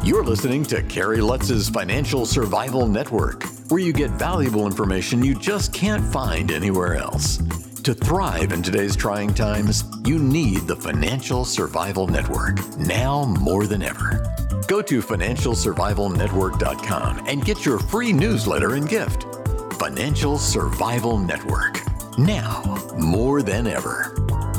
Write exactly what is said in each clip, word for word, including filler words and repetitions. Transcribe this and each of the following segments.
You're listening to Kerry Lutz's Financial Survival Network, where you get valuable information you just can't find anywhere else. To thrive in today's trying times, you need the Financial Survival Network, now more than ever. Go to financial survival network dot com and get your free newsletter and gift. Financial Survival Network, now more than ever.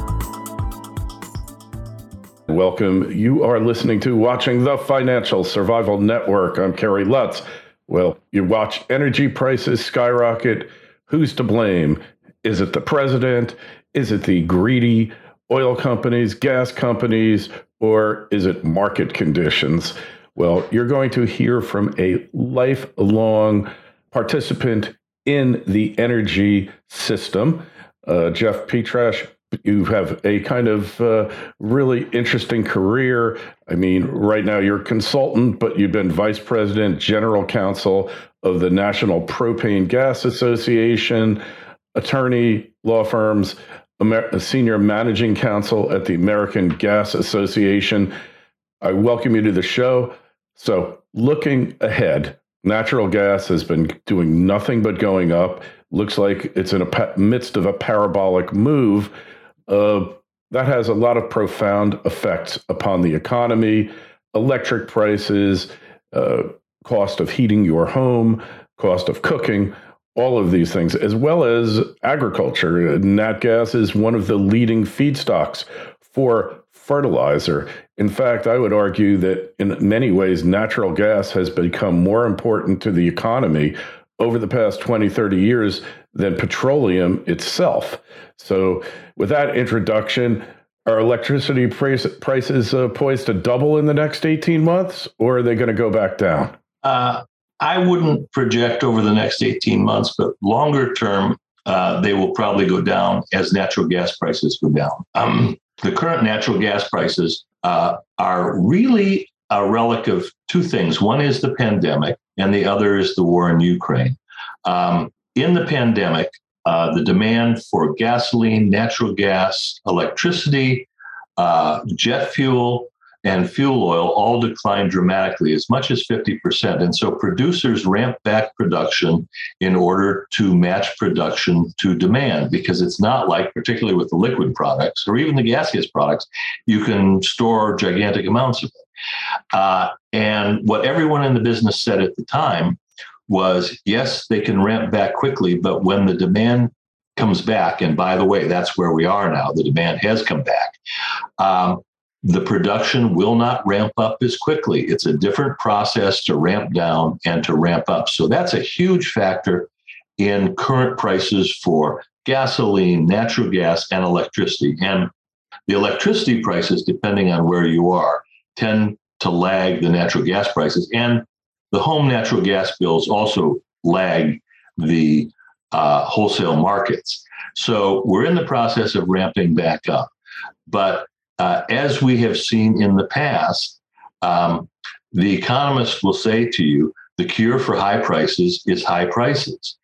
Welcome. You are listening to Watching the Financial Survival Network. I'm Kerry Lutz. Well, you watched energy prices skyrocket. Who's to blame? Is it the president? Is it the greedy oil companies, gas companies, or is it market conditions? Well, you're going to hear from a lifelong participant in the energy system, uh, Jeff Petrash. You have a kind of uh, really interesting career. I mean, right now you're a consultant, but you've been vice president, general counsel of the National Propane Gas Association, attorney, law firms, Amer- senior managing counsel at the American Gas Association. I welcome you to the show. So looking ahead, natural gas has been doing nothing but going up. Looks like it's in the midst of a parabolic move. Uh, that has a lot of profound effects upon the economy, electric prices, uh, cost of heating your home, cost of cooking, all of these things, as well as agriculture. Nat gas is one of the leading feedstocks for fertilizer. In fact, I would argue that in many ways, natural gas has become more important to the economy over the past twenty, thirty years than petroleum itself. So with that introduction, are electricity price, prices uh, poised to double in the next eighteen months, or are they going to go back down? Uh, I wouldn't project over the next eighteen months, but longer term, uh, they will probably go down as natural gas prices go down. Um, the current natural gas prices uh, are really a relic of two things. One is the pandemic, and the other is the war in Ukraine. Um, in the pandemic, uh, the demand for gasoline, natural gas, electricity, uh, jet fuel, and fuel oil all declined dramatically, as much as fifty percent. And so producers ramped back production in order to match production to demand, because it's not like, particularly with the liquid products or even the gaseous products, you can store gigantic amounts of it. Uh, and what everyone in the business said at the time was, yes, they can ramp back quickly, but when the demand comes back, and by the way, that's where we are now, the demand has come back, um, the production will not ramp up as quickly. It's a different process to ramp down and to ramp up. So that's a huge factor in current prices for gasoline, natural gas, and electricity. And the electricity prices, depending on where you are, tend to lag the natural gas prices. And the home natural gas bills also lag the uh, wholesale markets. So we're in the process of ramping back up. But uh, as we have seen in the past, um, the economists will say to you, the cure for high prices is high prices.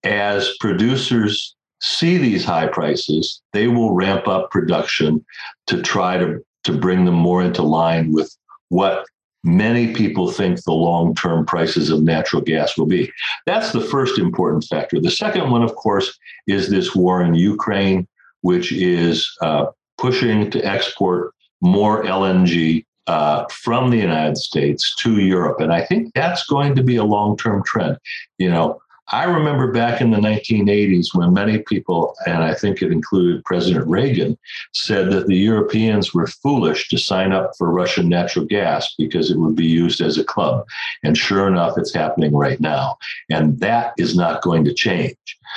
As producers see these high prices, they will ramp up production to try to, to bring them more into line with what many people think the long-term prices of natural gas will be. That's the first important factor. The second one, of course, is this war in Ukraine, which is uh, pushing to export more L N G uh, from the United States to Europe. And I think that's going to be a long-term trend. You know, I remember back in the nineteen eighties when many people, and I think it included President Reagan, said that the Europeans were foolish to sign up for Russian natural gas because it would be used as a club. And sure enough, it's happening right now. And that is not going to change.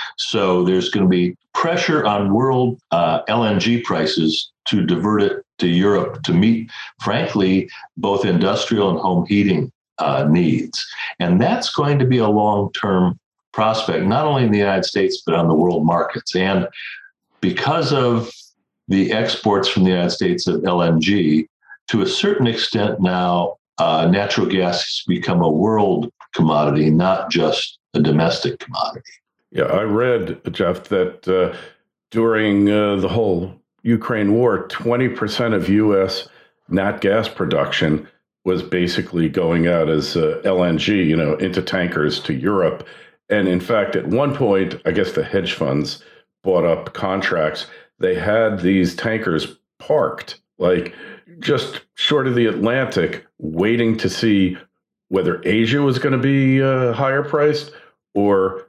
So there's going to be pressure on world uh, L N G prices to divert it to Europe to meet, frankly, both industrial and home heating uh, needs. And that's going to be a long-term prospect, not only in the United States, but on the world markets. And because of the exports from the United States of L N G, to a certain extent now, uh, natural gas has become a world commodity, not just a domestic commodity. Yeah, I read, Jeff, that uh, during uh, the whole Ukraine war, twenty percent of U S nat gas production was basically going out as uh, L N G, you know, into tankers to Europe. And in fact, at one point, I guess the hedge funds bought up contracts. They had these tankers parked, like just short of the Atlantic, waiting to see whether Asia was going to be uh, higher priced or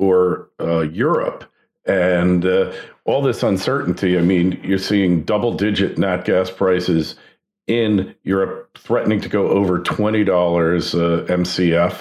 or uh, Europe. And uh, all this uncertainty, I mean, you're seeing double-digit nat gas prices in Europe threatening to go over twenty dollars uh, M C F.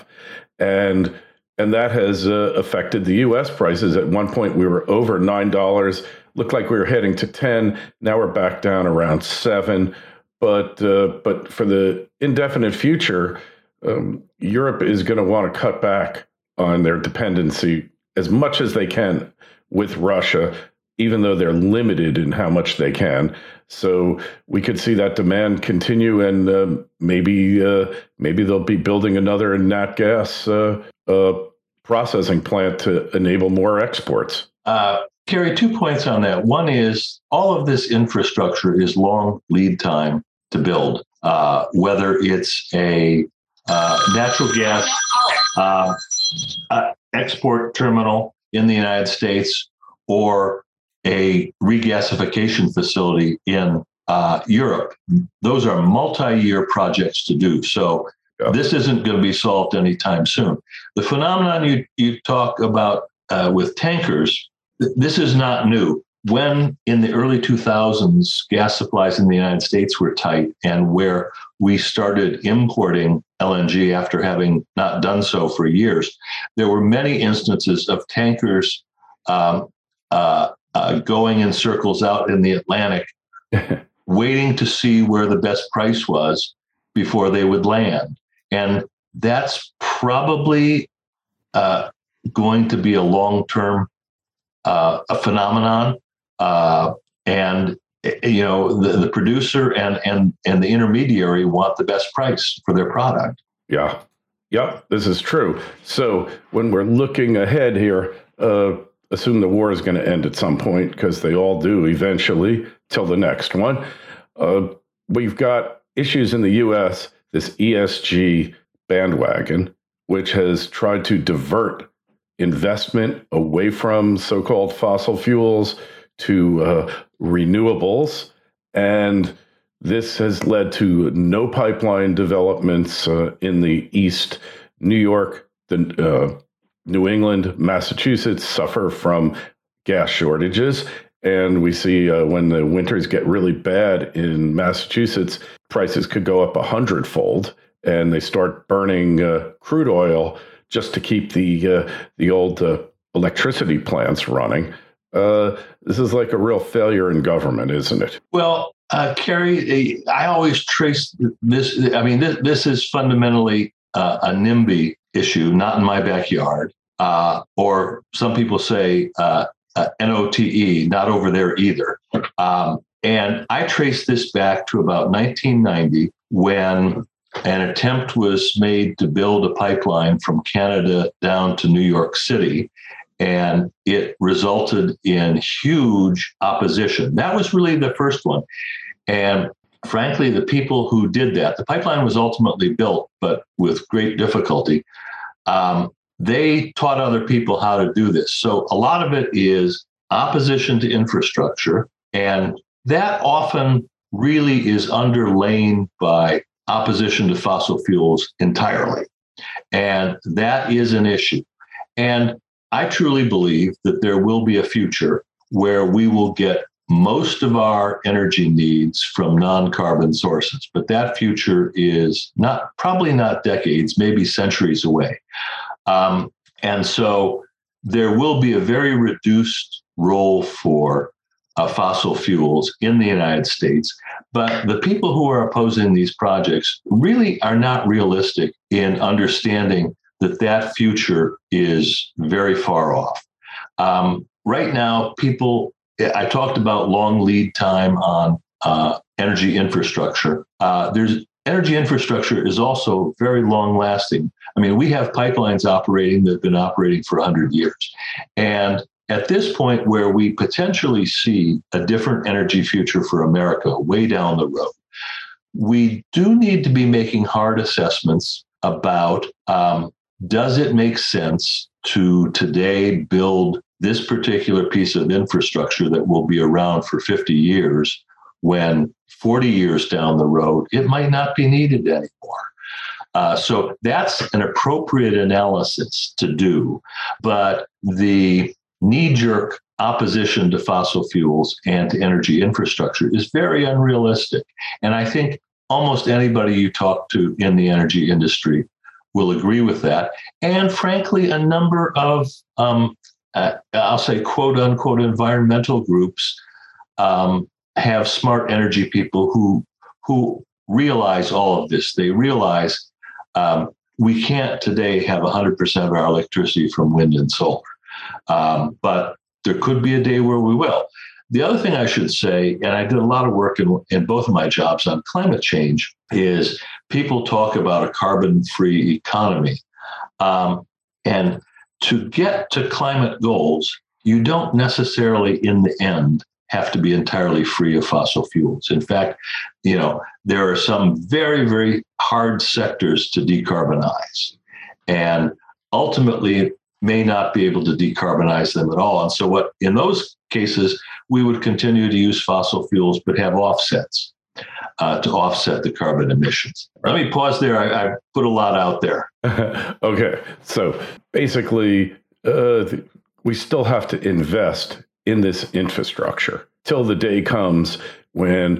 And and that has uh, affected the U S prices. At one point, we were over nine dollars. Looked like we were heading to ten. Now we're back down around seven. But uh, but for the indefinite future, um, Europe is going to want to cut back on their dependency as much as they can with Russia, even though they're limited in how much they can. So we could see that demand continue, and uh, maybe uh, maybe they'll be building another nat gas uh, uh, processing plant to enable more exports. Uh, Kerry, two points on that. One is all of this infrastructure is long lead time to build, uh, whether it's a uh, natural gas uh, uh, export terminal in the United States or a regasification facility in uh, Europe. Those are multi-year projects to do. So yeah. This isn't going to be solved anytime soon. The phenomenon you, you talk about uh, with tankers, th- this is not new. When in the early two thousands, gas supplies in the United States were tight and where we started importing L N G after having not done so for years, there were many instances of tankers um, uh, uh, going in circles out in the Atlantic, waiting to see where the best price was before they would land. And that's probably uh, going to be a long-term uh, a phenomenon. Uh, and, you know, the, the producer and, and, and the intermediary want the best price for their product. Yeah. Yep. This is true. So when we're looking ahead here, uh, assume the war is going to end at some point, because they all do eventually, till the next one. Uh, we've got issues in the U S, this E S G bandwagon, which has tried to divert investment away from so-called fossil fuels to uh, renewables. And this has led to no pipeline developments uh, in the East. New York, the, uh, New England, Massachusetts suffer from gas shortages. And we see uh, when the winters get really bad in Massachusetts, prices could go up a hundredfold, and they start burning uh, crude oil just to keep the uh, the old uh, electricity plants running. Uh, this is like a real failure in government, isn't it? Well, uh, Kerry, I always trace this. I mean, this, this is fundamentally uh, a NIMBY issue, not in my backyard. Uh, or some people say uh, uh, N O T E, not over there either. Um, and I trace this back to about nineteen ninety, when an attempt was made to build a pipeline from Canada down to New York City. And it resulted in huge opposition. That was really the first one. And frankly, the people who did that, the pipeline was ultimately built, but with great difficulty. Um, they taught other people how to do this. So a lot of it is opposition to infrastructure. And that often really is underlain by opposition to fossil fuels entirely. And that is an issue. And I truly believe that there will be a future where we will get most of our energy needs from non-carbon sources, but that future is not probably not decades, maybe centuries away. Um, and so there will be a very reduced role for uh, fossil fuels in the United States. But the people who are opposing these projects really are not realistic in understanding that that future is very far off. Um, right now, people, I talked about long lead time on uh, energy infrastructure. Uh, there's energy infrastructure is also very long lasting. I mean, we have pipelines operating that have been operating for one hundred years. And at this point where we potentially see a different energy future for America way down the road, we do need to be making hard assessments about um, does it make sense to today build this particular piece of infrastructure that will be around for fifty years when forty years down the road, it might not be needed anymore. Uh, so that's an appropriate analysis to do. But the knee-jerk opposition to fossil fuels and to energy infrastructure is very unrealistic. And I think almost anybody you talk to in the energy industry will agree with that. And frankly, a number of, um, uh, I'll say, quote unquote, environmental groups um, have smart energy people who, who realize all of this. They realize um, we can't today have one hundred percent of our electricity from wind and solar. Um, but there could be a day where we will. The other thing I should say, and I did a lot of work in, in both of my jobs on climate change, is people talk about a carbon-free economy. Um, and to get to climate goals, you don't necessarily, in the end, have to be entirely free of fossil fuels. In fact, you know, there are some very, very hard sectors to decarbonize. And ultimately, may not be able to decarbonize them at all. And so what in those cases, we would continue to use fossil fuels, but have offsets uh, to offset the carbon emissions. Let me pause there. I, I put a lot out there. Okay. So basically, uh, we still have to invest in this infrastructure till the day comes when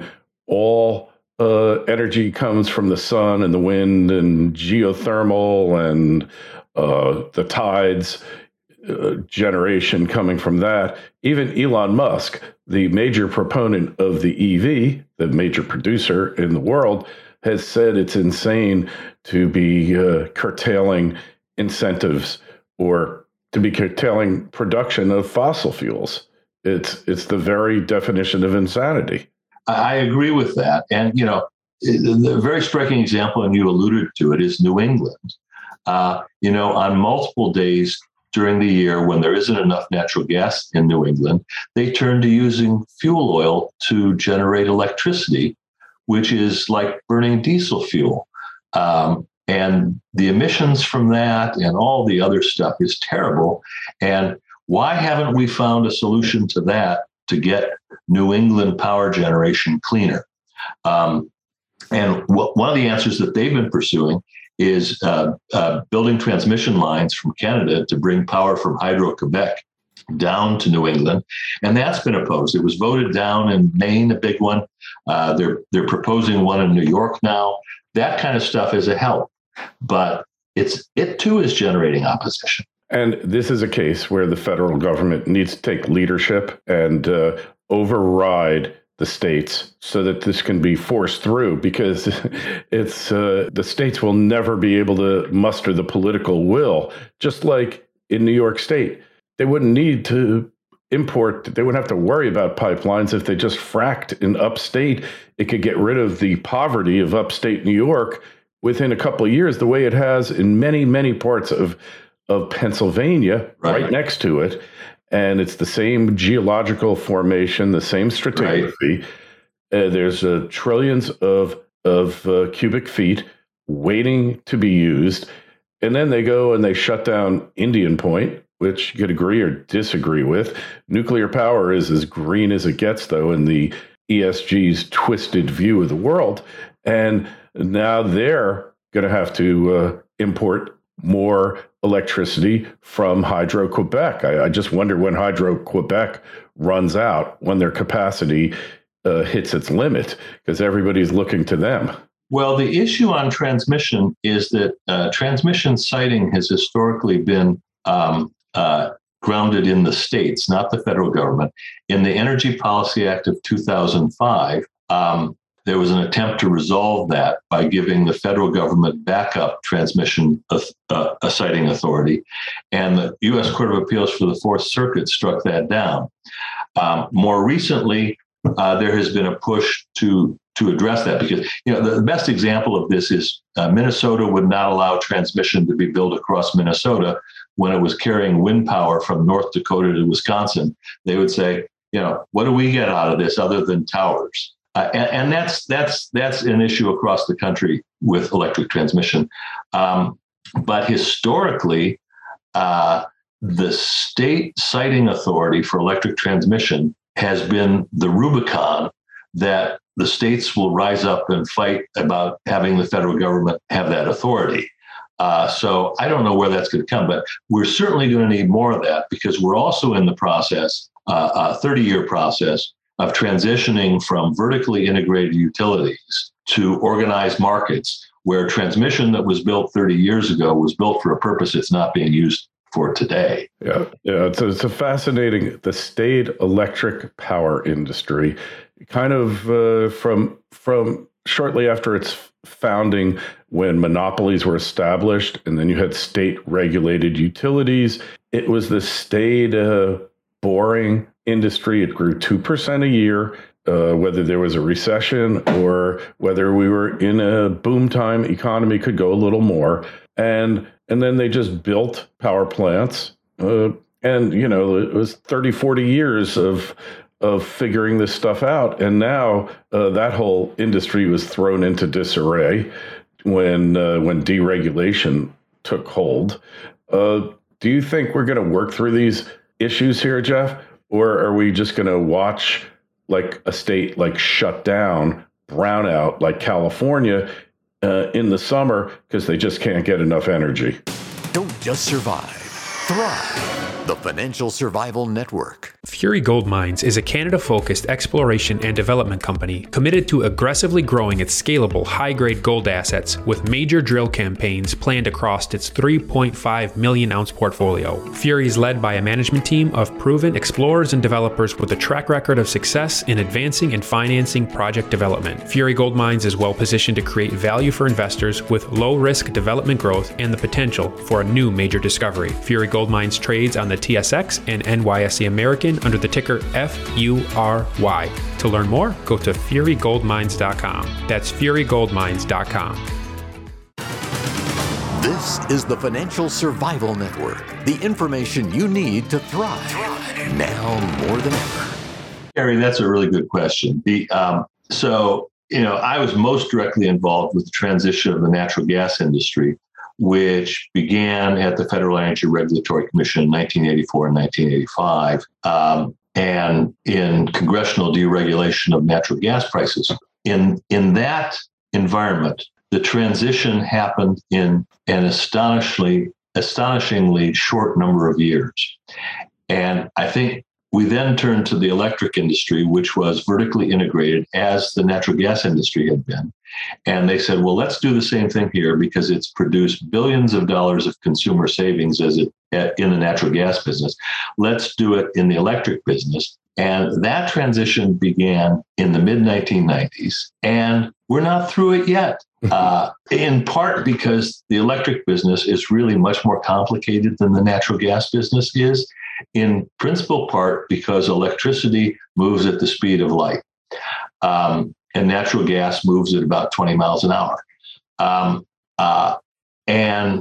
all uh, energy comes from the sun and the wind and geothermal and Uh, the tides uh, generation coming from that. Even Elon Musk, the major proponent of the E V, the major producer in the world, has said it's insane to be uh, curtailing incentives or to be curtailing production of fossil fuels. It's it's the very definition of insanity. I agree with that. And, you know, the very striking example, and you alluded to it, is New England. Uh, you know, on multiple days during the year when there isn't enough natural gas in New England, they turn to using fuel oil to generate electricity, which is like burning diesel fuel. Um, and the emissions from that and all the other stuff is terrible. And why haven't we found a solution to that to get New England power generation cleaner? Um, and w- one of the answers that they've been pursuing is uh, uh, building transmission lines from Canada to bring power from Hydro-Quebec down to New England. And that's been opposed. It was voted down in Maine, a big one. Uh, they're, they're proposing one in New York now. That kind of stuff is a help, but it's it too is generating opposition. And this is a case where the federal government needs to take leadership and uh, override the states so that this can be forced through, because it's uh, the states will never be able to muster the political will. Just like in New York State, they wouldn't need to import, they wouldn't have to worry about pipelines if they just fracked in upstate. It could get rid of the poverty of upstate New York within a couple of years, the way it has in many, many parts of, of Pennsylvania, right. right next to it. And it's the same geological formation, the same stratigraphy. Right. Uh, there's uh, trillions of of uh, cubic feet waiting to be used. And then they go and they shut down Indian Point, which you could agree or disagree with. Nuclear power is as green as it gets, though, in the E S G's twisted view of the world. And now they're going to have to uh, import more electricity from Hydro-Quebec. I, I just wonder when Hydro-Quebec runs out, when their capacity uh, hits its limit, because everybody's looking to them. Well, the issue on transmission is that uh, transmission siting has historically been um, uh, grounded in the states, not the federal government. In the Energy Policy Act of two thousand five, um, there was an attempt to resolve that by giving the federal government backup transmission uh, uh, a siting authority. And the U S Court of Appeals for the Fourth Circuit struck that down. Um, more recently, uh, there has been a push to to address that, because you know the, the best example of this is uh, Minnesota would not allow transmission to be built across Minnesota when it was carrying wind power from North Dakota to Wisconsin. They would say, you know, what do we get out of this other than towers? Uh, and, and that's that's that's an issue across the country with electric transmission. Um, but historically, uh, the state siting authority for electric transmission has been the Rubicon that the states will rise up and fight about having the federal government have that authority. Uh, so I don't know where that's going to come, but we're certainly going to need more of that, because we're also in the process, uh, a thirty-year process of transitioning from vertically integrated utilities to organized markets, where transmission that was built thirty years ago was built for a purpose it's not being used for today. Yeah, yeah, it's a, it's a fascinating, the state electric power industry, kind of uh, from from shortly after its founding, when monopolies were established, and then you had state regulated utilities. It was the state uh, boring industry. It grew two percent a year, uh, whether there was a recession or whether we were in a boom time economy, could go a little more. And and then they just built power plants. Uh, and, you know, it was thirty, forty years of of figuring this stuff out. And now uh, that whole industry was thrown into disarray when uh, when deregulation took hold. Uh, do you think we're going to work through these issues here, Jeff? Or are we just going to watch like a state like shut down, brownout like California uh, in the summer because they just can't get enough energy? Don't just survive, thrive. The Financial Survival Network. Fury Gold Mines is a Canada-focused exploration and development company committed to aggressively growing its scalable, high-grade gold assets with major drill campaigns planned across its three point five million ounce portfolio. Fury is led by a management team of proven explorers and developers with a track record of success in advancing and financing project development. Fury Gold Mines is well positioned to create value for investors with low-risk development growth and the potential for a new major discovery. Fury Gold Mines trades on the T S X and N Y S E American under the ticker F U R Y. To learn more, go to fury gold mines dot com. That's fury gold mines dot com. This is the Financial Survival Network, the information you need to thrive, thrive. Now more than ever. Gary, that's a really good question. The um, so, you know, I was most directly involved with the transition of the natural gas industry, which began at the Federal Energy Regulatory Commission in nineteen eighty-four and nineteen eighty-five, um, and in congressional deregulation of natural gas prices. In, in that environment, the transition happened in an astonishingly, astonishingly short number of years. And I think we then turned to the electric industry, which was vertically integrated as the natural gas industry had been. And they said, well, let's do the same thing here, because it's produced billions of dollars of consumer savings as it in the natural gas business. Let's do it in the electric business. And that transition began in the mid nineteen nineties. And we're not through it yet, uh, in part because the electric business is really much more complicated than the natural gas business is, in principal part because electricity moves at the speed of light. Um, and natural gas moves at about twenty miles an hour. Um, uh, and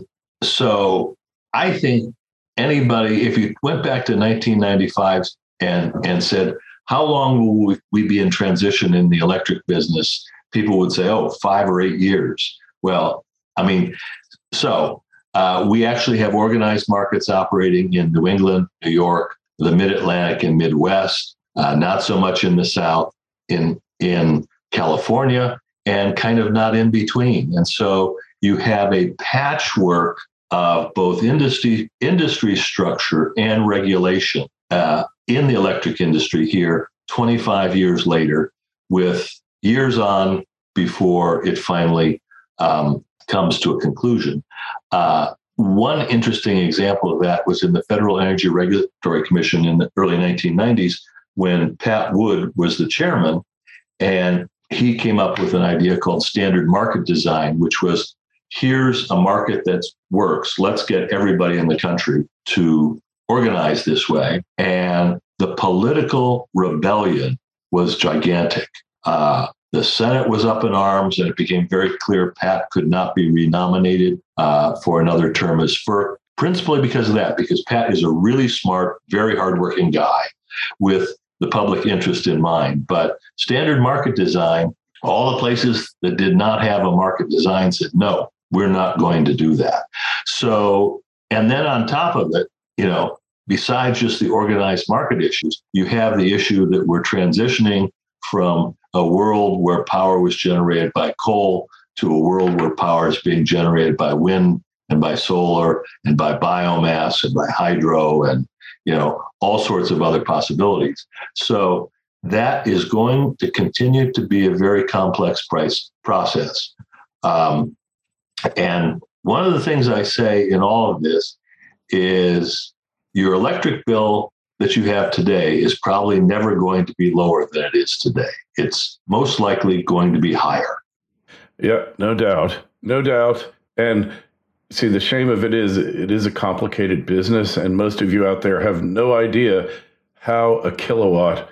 so I think anybody, if you went back to nineteen ninety-five and, and said, how long will we, we be in transition in the electric business? People would say, oh, five or eight years. Well, I mean, so uh, we actually have organized markets operating in New England, New York, the Mid-Atlantic and Midwest, uh, not so much in the South, in in California, and kind of not in between. And so you have a patchwork of both industry industry structure and regulation uh, in the electric industry here twenty-five years later, with years on before it finally um, comes to a conclusion. Uh, one interesting example of that was in the Federal Energy Regulatory Commission in the early nineteen nineties, when Pat Wood was the chairman, and he came up with an idea called standard market design, which was, here's a market that works. Let's get everybody in the country to organize this way. And the political rebellion was gigantic. Uh, the Senate was up in arms, and it became very clear Pat could not be renominated uh, for another term as F E R C, principally because of that, because Pat is a really smart, very hardworking guy with the public interest in mind. But standard market design, all the places that did not have a market design said, no, we're not going to do that. So, and then on top of it, you know, besides just the organized market issues, you have the issue that we're transitioning from a world where power was generated by coal to a world where power is being generated by wind and by solar and by biomass and by hydro and, you know, all sorts of other possibilities. So that is going to continue to be a very complex price process. Um, and one of the things I say in all of this is your electric bill that you have today is probably never going to be lower than it is today. It's most likely going to be higher. Yeah, no doubt. No doubt. And see, the shame of it is it is a complicated business, and most of you out there have no idea how a kilowatt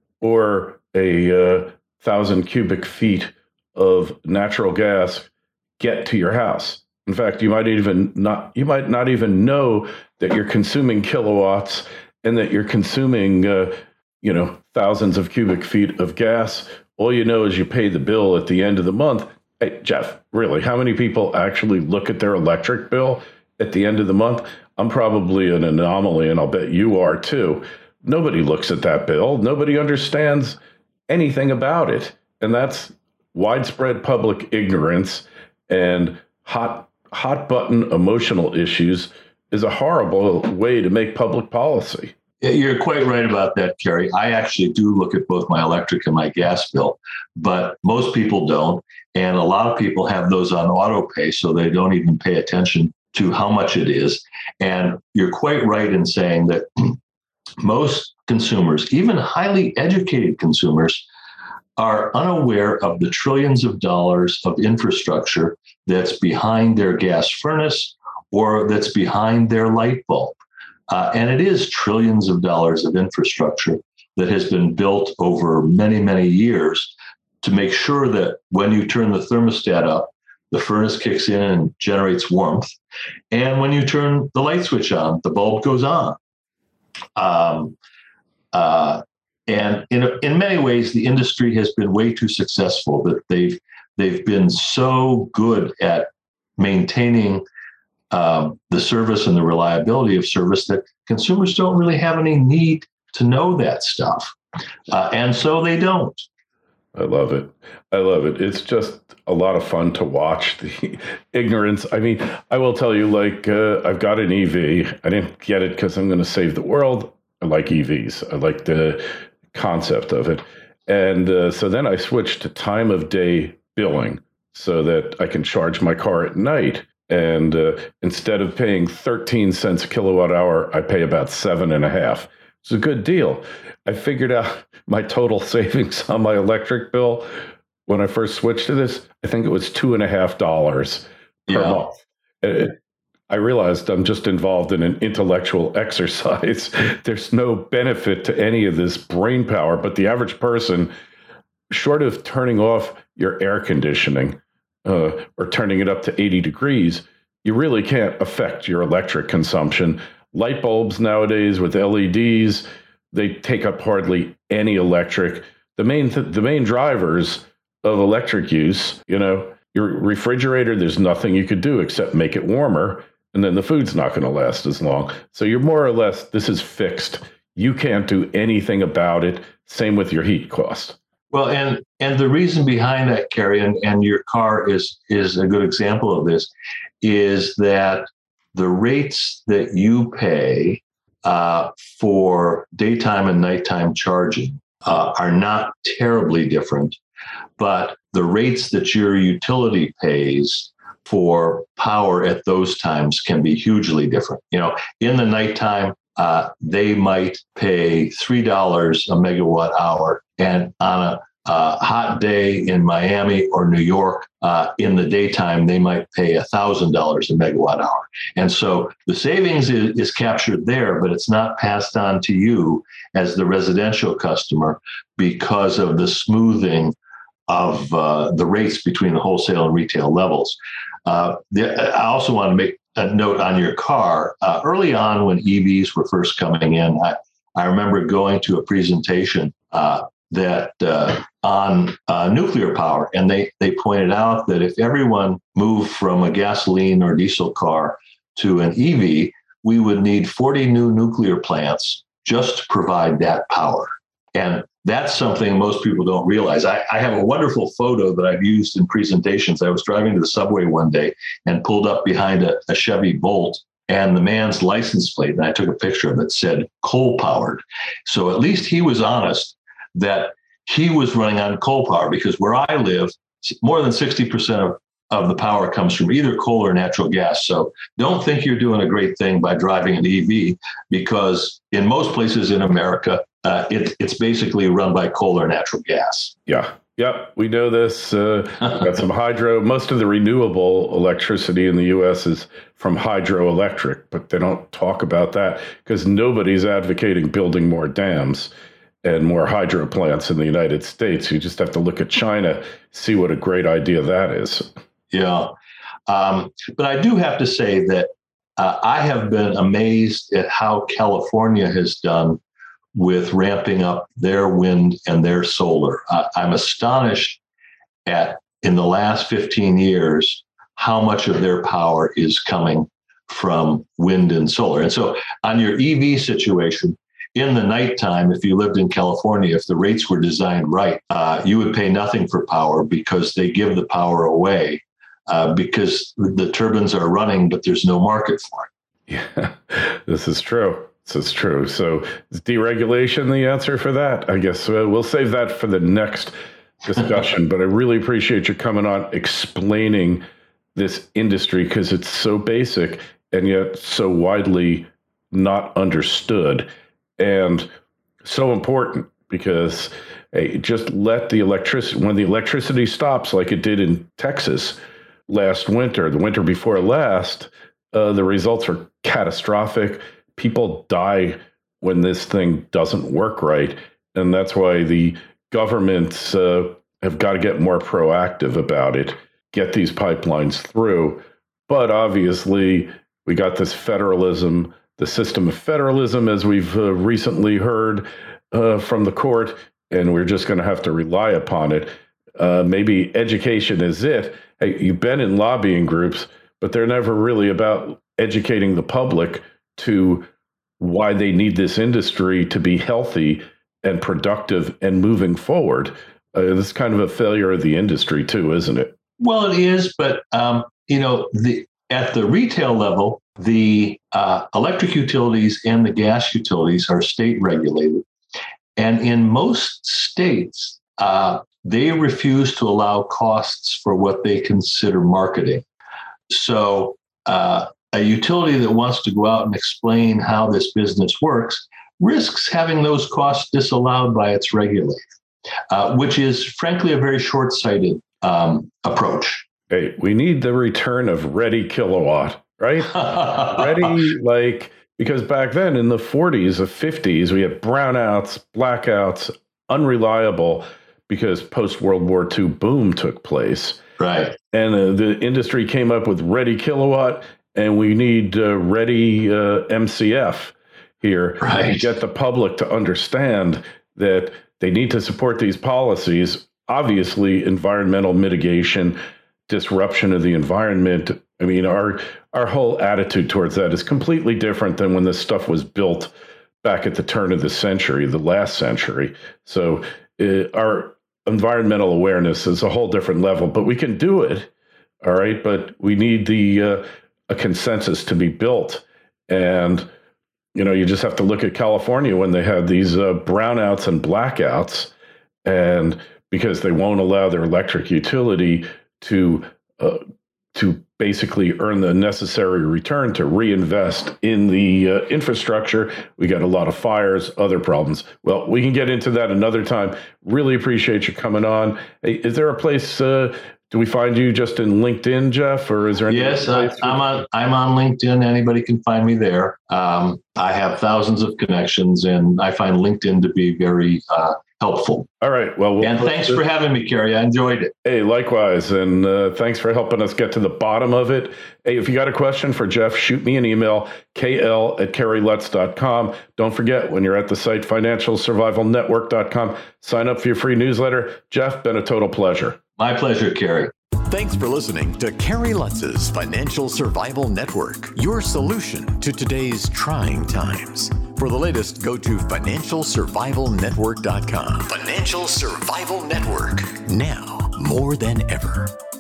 or a uh, thousand cubic feet of natural gas get to your house. In fact, you might even not you might not even know that you're consuming kilowatts and that you're consuming uh, you know, thousands of cubic feet of gas. All you know is you pay the bill at the end of the month. Hey, Jeff, really, how many people actually look at their electric bill at the end of the month? I'm probably an anomaly, and I'll bet you are too. Nobody looks at that bill. Nobody understands anything about it. And that's widespread public ignorance, and hot hot button emotional issues is a horrible way to make public policy. You're quite right about that, Kerry. I actually do look at both my electric and my gas bill, but most people don't. And a lot of people have those on auto pay, so they don't even pay attention to how much it is. And you're quite right in saying that most consumers, even highly educated consumers, are unaware of the trillions of dollars of infrastructure that's behind their gas furnace or that's behind their light bulb. Uh, and it is trillions of dollars of infrastructure that has been built over many, many years to make sure that when you turn the thermostat up, the furnace kicks in and generates warmth. And when you turn the light switch on, the bulb goes on. Um, uh, and in, in many ways, the industry has been way too successful, that they've, they've been so good at maintaining um, the service and the reliability of service that consumers don't really have any need to know that stuff. Uh, and so they don't. I love it. I love it. It's just a lot of fun to watch the ignorance. I mean, I will tell you, like, uh, I've got an E V. I didn't get it because I'm going to save the world. I like E Vs. I like the concept of it. And uh, so then I switched to time of day billing so that I can charge my car at night. And uh, instead of paying thirteen cents a kilowatt hour, I pay about seven and a half. It's a good deal. I figured out my total savings on my electric bill when I first switched to this. I think it was two and a half dollars per Yeah. month. It, I realized I'm just involved in an intellectual exercise. There's no benefit to any of this brain power, but the average person, short of turning off your air conditioning uh, or turning it up to eighty degrees, you really can't affect your electric consumption. Light bulbs nowadays with L E Ds, they take up hardly any electric. The main th- the main drivers of electric use, you know, your refrigerator, there's nothing you could do except make it warmer, and then the food's not going to last as long. So you're more or less, this is fixed. You can't do anything about it. Same with your heat cost. Well, and and the reason behind that, Kerry, and, and your car is is a good example of this, is that the rates that you pay uh, for daytime and nighttime charging uh, are not terribly different, but the rates that your utility pays for power at those times can be hugely different. You know, in the nighttime, uh, they might pay three dollars a megawatt hour, and on a uh, hot day in Miami or New York, uh, in the daytime, they might pay one thousand dollars a megawatt hour. And so the savings is, is captured there, but it's not passed on to you as the residential customer because of the smoothing of uh, the rates between the wholesale and retail levels. Uh, the, I also want to make a note on your car. Uh, early on, when E Vs were first coming in, I, I remember going to a presentation uh, that uh, on uh, nuclear power, and they they pointed out that if everyone moved from a gasoline or diesel car to an E V, we would need forty new nuclear plants just to provide that power. And that's something most people don't realize. I, I have a wonderful photo that I've used in presentations. I was driving to the subway one day and pulled up behind a, a Chevy Bolt, and the man's license plate, and I took a picture of it, said coal powered. So at least he was honest that he was running on coal power, because where I live, more than sixty percent of, of the power comes from either coal or natural gas. So don't think you're doing a great thing by driving an E V, because in most places in America, uh, it, it's basically run by coal or natural gas. Yeah. Yep, we know this. Uh, got some hydro. Most of the renewable electricity in the U S is from hydroelectric, but they don't talk about that because nobody's advocating building more dams and more hydro plants in the United States. You just have to look at China, see what a great idea that is. Yeah. Um, but I do have to say that uh, I have been amazed at how California has done with ramping up their wind and their solar. Uh, I'm astonished at, in the last fifteen years, how much of their power is coming from wind and solar. And so on your E V situation, in the nighttime, if you lived in California, if the rates were designed right, uh, you would pay nothing for power because they give the power away uh, because the turbines are running, but there's no market for it. Yeah, this is true. This is true. So is deregulation the answer for that? I guess uh, we'll save that for the next discussion. But I really appreciate you coming on, explaining this industry, because it's so basic and yet so widely not understood and so important, because hey, just let the electricity, when the electricity stops like it did in Texas last winter, the winter before last, uh, the results are catastrophic. People die when this thing doesn't work right. And that's why the governments uh, have got to get more proactive about it, get these pipelines through. But obviously, we got this federalism, the system of federalism, as we've uh, recently heard uh, from the court, and we're just going to have to rely upon it. Uh, maybe education is it. Hey, you've been in lobbying groups, but they're never really about educating the public to why they need this industry to be healthy and productive and moving forward. Uh, this is kind of a failure of the industry too, isn't it? Well, it is, but um, you know, the at the retail level, the uh, electric utilities and the gas utilities are state regulated, and in most states, uh, they refuse to allow costs for what they consider marketing. So. Uh, A utility that wants to go out and explain how this business works risks having those costs disallowed by its regulator, uh, which is frankly a very short-sighted um, approach. Hey, we need the return of Ready Kilowatt, right? Ready, like, because back then in the forties or fifties, we had brownouts, blackouts, unreliable, because post-World War Two boom took place. Right. And uh, the industry came up with Ready Kilowatt, and we need uh, Ready uh, M C F here right. to get the public to understand that they need to support these policies. Obviously, environmental mitigation, disruption of the environment. I mean, our our whole attitude towards that is completely different than when this stuff was built back at the turn of the century, the last century. So uh, our environmental awareness is a whole different level, but we can do it. All right. But we need the uh, a consensus to be built. And, you know, you just have to look at California when they had these uh, brownouts and blackouts, and because they won't allow their electric utility to uh, to basically earn the necessary return to reinvest in the uh, infrastructure. We got a lot of fires, other problems. Well, we can get into that another time. Really appreciate you coming on. Hey, is there a place, uh, do we find you just in LinkedIn, Jeff, or is there any Yes, I, I'm on I'm on LinkedIn. Anybody can find me there. Um, I have thousands of connections, and I find LinkedIn to be very uh, helpful. All right. Well, we'll and thanks this. for having me, Kerry. I enjoyed it. Hey, likewise. And uh, thanks for helping us get to the bottom of it. Hey, if you got a question for Jeff, shoot me an email, k l at kerry lutz dot com. Don't forget, when you're at the site financial survival network dot com, sign up for your free newsletter. Jeff, been a total pleasure. My pleasure, Kerry. Thanks for listening to Kerry Lutz's Financial Survival Network, your solution to today's trying times. For the latest, go to financial survival network dot com. Financial Survival Network, now more than ever.